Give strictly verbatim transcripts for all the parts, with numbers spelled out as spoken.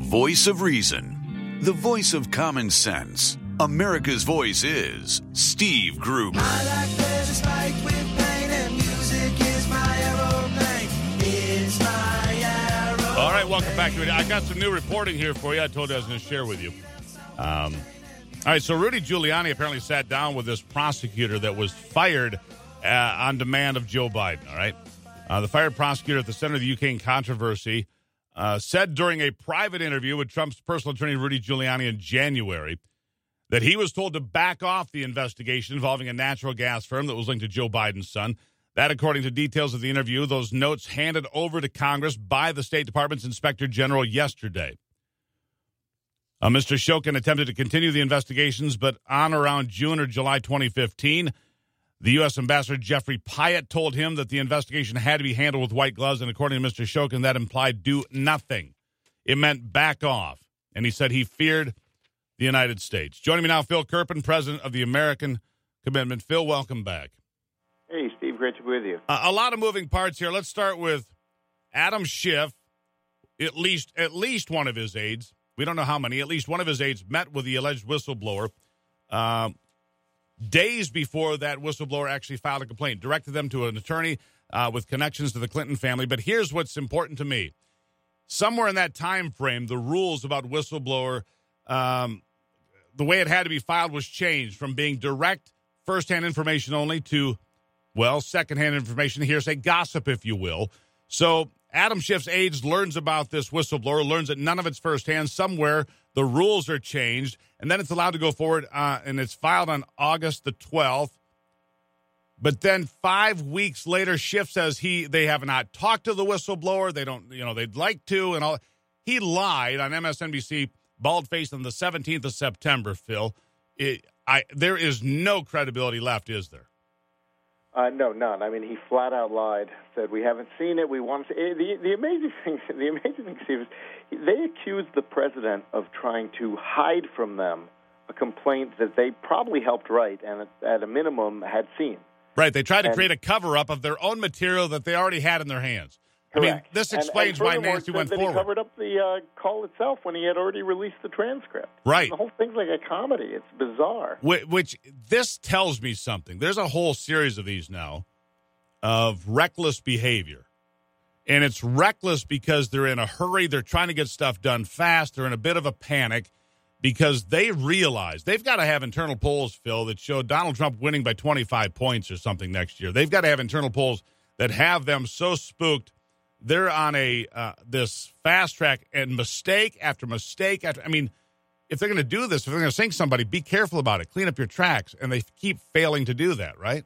voice of reason, the voice of common sense. America's voice is Steve Gruber. I like pleasure spiked with pain, and music is my aeroplane. It's my aeroplane. All right, welcome back to it. I got some new reporting here for you. I told you I was going to share with you. Um, all right, so Rudy Giuliani apparently sat down with this prosecutor that was fired uh, on demand of Joe Biden, all right? Uh, the fired prosecutor at the center of the Ukraine controversy uh, said during a private interview with Trump's personal attorney, Rudy Giuliani, in January, that he was told to back off the investigation involving a natural gas firm that was linked to Joe Biden's son. That, according to details of the interview, those notes handed over to Congress by the State Department's Inspector General yesterday. Uh, Mister Shokin attempted to continue the investigations, but on around June or July twenty fifteen, the U S. Ambassador Jeffrey Pyatt told him that the investigation had to be handled with white gloves, and according to Mister Shokin, that implied do nothing. It meant back off, and he said he feared the United States. Joining me now, Phil Kerpen, president of the American Commitment. Phil, welcome back. Hey, Steve, great to be with you. Uh, a lot of moving parts here. Let's start with Adam Schiff. At least, at least one of his aides, we don't know how many, at least one of his aides met with the alleged whistleblower uh, days before that whistleblower actually filed a complaint, directed them to an attorney uh, with connections to the Clinton family. But here's what's important to me. Somewhere in that time frame, the rules about whistleblower um, the way it had to be filed was changed from being direct, first-hand information only to, well, second-hand information, hearsay, gossip, if you will. So Adam Schiff's aides learns about this whistleblower, learns that none of it's firsthand. Somewhere the rules are changed, and then it's allowed to go forward, uh, and it's filed on August the twelfth. But then five weeks later, Schiff says he they have not talked to the whistleblower. They don't, you know, they'd like to, and all. He lied on M S N B C. Bald-faced on the seventeenth of September, Phil. It, I, there is no credibility left, is there? Uh, no, none. I mean, he flat out lied. Said we haven't seen it. We want to. See. The the amazing thing, the amazing thing, Steve, is they accused the president of trying to hide from them a complaint that they probably helped write and at a minimum had seen. Right. They tried to and, create a cover-up of their own material that they already had in their hands. Correct. I mean, this explains and, and why Nancy went that forward. He covered up the uh, call itself when he had already released the transcript. Right. And the whole thing's like a comedy. It's bizarre. Which, which this tells me something. There's a whole series of these now of reckless behavior. And it's reckless because they're in a hurry. They're trying to get stuff done fast. They're in a bit of a panic because they realize they've got to have internal polls, Phil, that show Donald Trump winning by twenty-five points or something next year. They've got to have internal polls that have them so spooked they're on a uh, this fast track, and mistake after mistake after. I mean, if they're going to do this, if they're going to sink somebody, be careful about it. Clean up your tracks, and they keep failing to do that, right?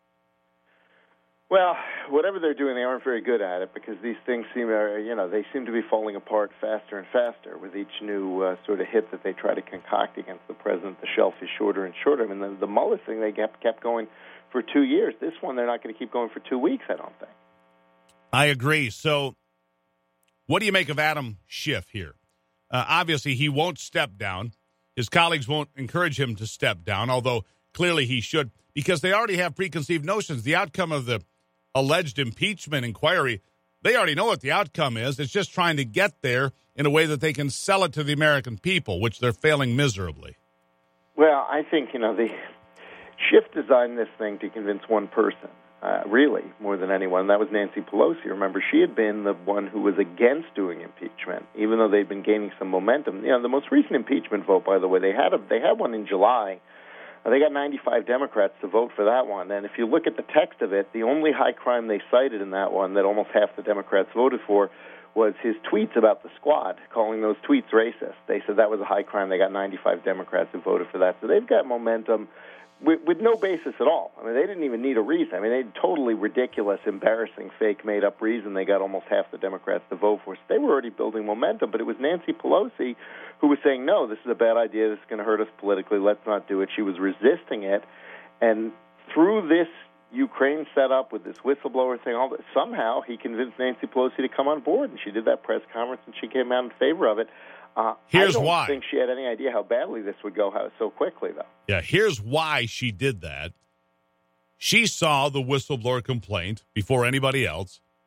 Well, whatever they're doing, they aren't very good at it because these things seem, uh, you know, they seem to be falling apart faster and faster with each new uh, sort of hit that they try to concoct against the president. The shelf is shorter and shorter. I mean, the, the Mueller thing they kept kept going for two years. This one, they're not going to keep going for two weeks. I don't think. I agree. So what do you make of Adam Schiff here? Uh, obviously, he won't step down. His colleagues won't encourage him to step down, although clearly he should, because they already have preconceived notions. The outcome of the alleged impeachment inquiry, they already know what the outcome is. It's just trying to get there in a way that they can sell it to the American people, which they're failing miserably. Well, I think, you know, the Schiff designed this thing to convince one person. Uh, really, more than anyone. And that was Nancy Pelosi. Remember, she had been the one who was against doing impeachment, even though they'd been gaining some momentum. You know, the most recent impeachment vote, by the way, they had a, they had one in July. Uh, they got ninety-five Democrats to vote for that one. And if you look at the text of it, the only high crime they cited in that one that almost half the Democrats voted for was his tweets about the squad, calling those tweets racist. They said that was a high crime. They got ninety-five Democrats who voted for that. So they've got momentum. With, with no basis at all. I mean, they didn't even need a reason. I mean, they had totally ridiculous, embarrassing, fake, made-up reason they got almost half the Democrats to vote for. So they were already building momentum, but it was Nancy Pelosi who was saying, no, this is a bad idea, this is going to hurt us politically, let's not do it. She was resisting it, and through this Ukraine setup with this whistleblower thing, all that, somehow he convinced Nancy Pelosi to come on board, and she did that press conference, and she came out in favor of it. Uh, here's I don't why. think she had any idea how badly this would go how, so quickly, though. Yeah, here's why she did that. She saw the whistleblower complaint before anybody else.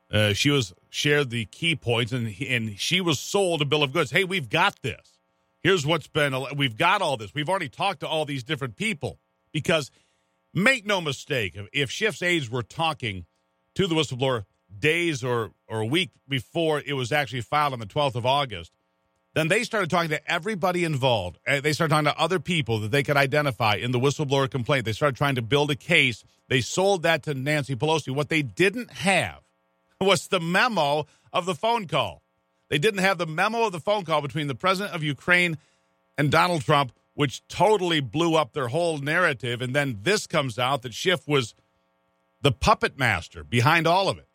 Uh, she was shared the key points, and and she was sold a bill of goods. Hey, we've got this. Here's what's been. We've got all this. We've already talked to all these different people. Because make no mistake, if Schiff's aides were talking to the whistleblower days or or a week before it was actually filed on the twelfth of August, then they started talking to everybody involved. They started talking to other people that they could identify in the whistleblower complaint. They started trying to build a case. They sold that to Nancy Pelosi. What they didn't have was the memo of the phone call. They didn't have the memo of the phone call between the president of Ukraine and Donald Trump, which totally blew up their whole narrative. And then this comes out that Schiff was the puppet master behind all of it.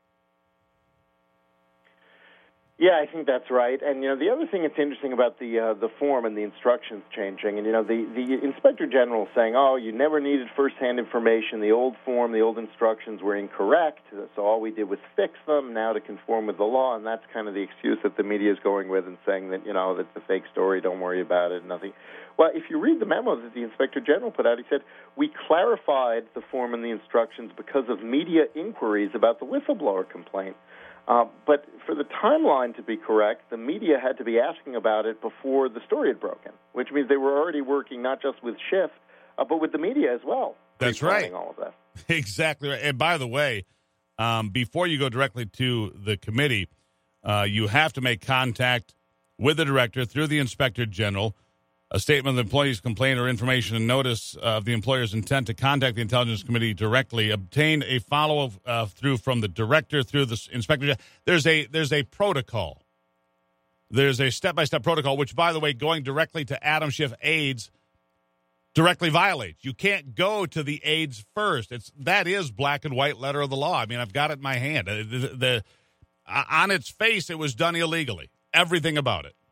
Yeah, I think that's right. And, you know, the other thing that's interesting about the uh, the form and the instructions changing, and, you know, the, the Inspector General saying, oh, you never needed firsthand information. The old form, the old instructions were incorrect, so all we did was fix them now to conform with the law, and that's kind of the excuse that the media is going with and saying that, you know, that's a fake story, don't worry about it, nothing. Well, if you read the memo that the Inspector General put out, he said, we clarified the form and the instructions because of media inquiries about the whistleblower complaint. Uh, but for the timeline to be correct, the media had to be asking about it before the story had broken, which means they were already working not just with Schiff, uh, but with the media as well. That's right. All of that. Exactly right. And by the way, um, before you go directly to the committee, uh, you have to make contact with the director through the Inspector General. A statement of the employee's complaint or information and notice of the employer's intent to contact the Intelligence Committee directly. Obtain a follow uh, through from the director through the Inspector. There's a there's a protocol. There's a step-by-step protocol, which, by the way, going directly to Adam Schiff aides directly violates. You can't go to the aides first. It's that is black and white letter of the law. I mean, I've got it in my hand. The, the, the uh, on its face, it was done illegally. Everything about it.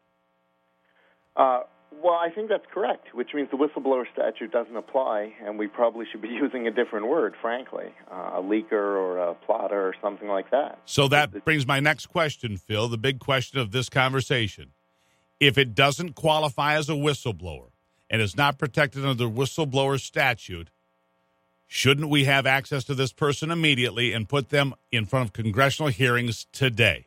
Uh. Well, I think that's correct, which means the whistleblower statute doesn't apply, and we probably should be using a different word, frankly, uh, a leaker or a plotter or something like that. So that brings my next question, Phil, the big question of this conversation. If it doesn't qualify as a whistleblower and is not protected under the whistleblower statute, shouldn't we have access to this person immediately and put them in front of congressional hearings today?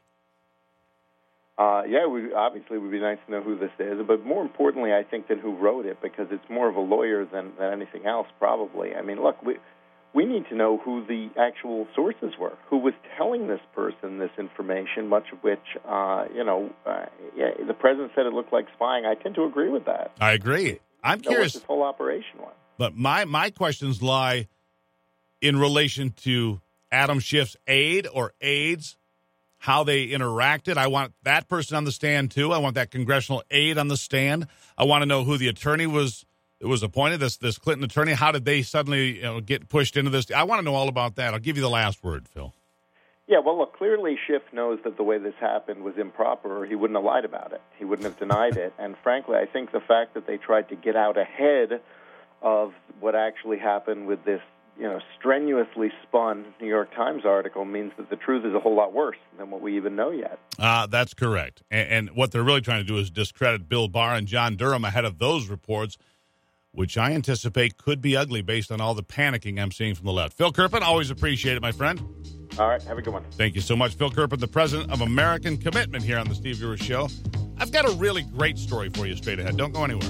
Uh, yeah, we, obviously it would be nice to know who this is, but more importantly, I think, than who wrote it, because it's more of a lawyer than, than anything else, probably. I mean, look, we we need to know who the actual sources were, who was telling this person this information, much of which, uh, you know, uh, yeah, the president said it looked like spying. I tend to agree with that. I agree. I'm know curious. What this whole operation was. But my, my questions lie in relation to Adam Schiff's aide or aides, how they interacted. I want that person on the stand, too. I want that congressional aide on the stand. I want to know who the attorney was that was appointed, this this Clinton attorney. How did they suddenly you know, get pushed into this? I want to know all about that. I'll give you the last word, Phil. Yeah, well, look, clearly Schiff knows that the way this happened was improper, or he wouldn't have lied about it. He wouldn't have denied it. And frankly, I think the fact that they tried to get out ahead of what actually happened with this you know, strenuously spun New York Times article means that the truth is a whole lot worse than what we even know yet. Uh, that's correct. And, and what they're really trying to do is discredit Bill Barr and John Durham ahead of those reports, which I anticipate could be ugly based on all the panicking I'm seeing from the left. Phil Kerpen, always appreciate it, my friend. All right, have a good one. Thank you so much. Phil Kerpen, the president of American Commitment here on the Steve Brewer Show. I've got a really great story for you straight ahead. Don't go anywhere.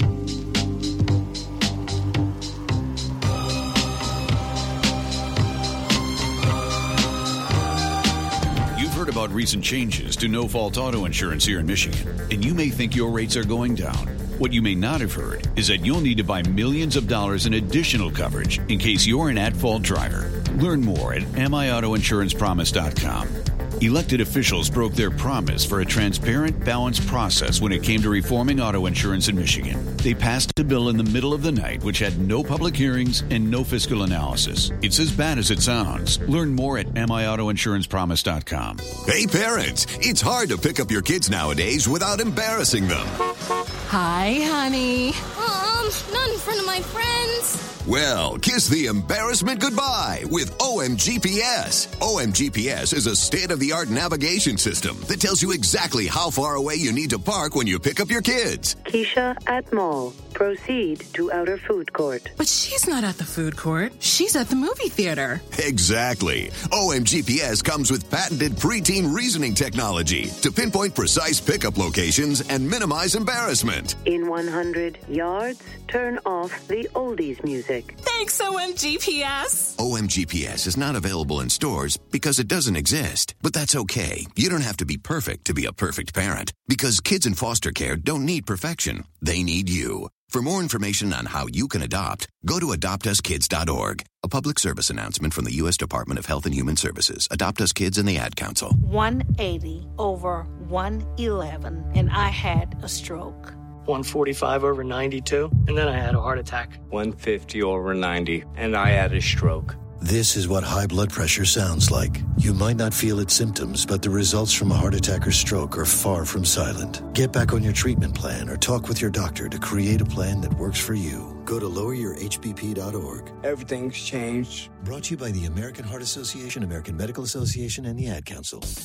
Heard about recent changes to no-fault auto insurance here in Michigan, and you may think your rates are going down. What you may not have heard is that you'll need to buy millions of dollars in additional coverage in case you're an at-fault driver. Learn more at M I auto insurance promise dot com. Elected officials broke their promise for a transparent, balanced process when it came to reforming auto insurance in Michigan. They passed a bill in the middle of the night which had no public hearings and no fiscal analysis. It's as bad as it sounds. Learn more at M I auto insurance promise dot com. Hey parents, it's hard to pick up your kids nowadays without embarrassing them. Hi, honey. Um, not in front of my friends. Well, kiss the embarrassment goodbye with O M G P S. O M G P S is a state-of-the-art navigation system that tells you exactly how far away you need to park when you pick up your kids. Keisha at mall. Proceed to outer food court. But she's not at the food court. She's at the movie theater. Exactly. O M G P S comes with patented preteen reasoning technology to pinpoint precise pickup locations and minimize embarrassment. In one hundred yards, turn off the oldies music. Thanks, O M G P S. O M G P S is not available in stores because it doesn't exist. But that's okay. You don't have to be perfect to be a perfect parent. Because kids in foster care don't need perfection. They need you. For more information on how you can adopt, go to adopt us kids dot org. A public service announcement from the U S Department of Health and Human Services, Adopt Us Kids, and the Ad Council. one eighty over one eleven, and I had a stroke. one forty-five over ninety-two, and then I had a heart attack. one fifty over ninety, and I had a stroke. This is what high blood pressure sounds like. You might not feel its symptoms, but the results from a heart attack or stroke are far from silent. Get back on your treatment plan or talk with your doctor to create a plan that works for you. Go to lower your H B P dot org. Everything's changed. Brought to you by the American Heart Association, American Medical Association, and the Ad Council.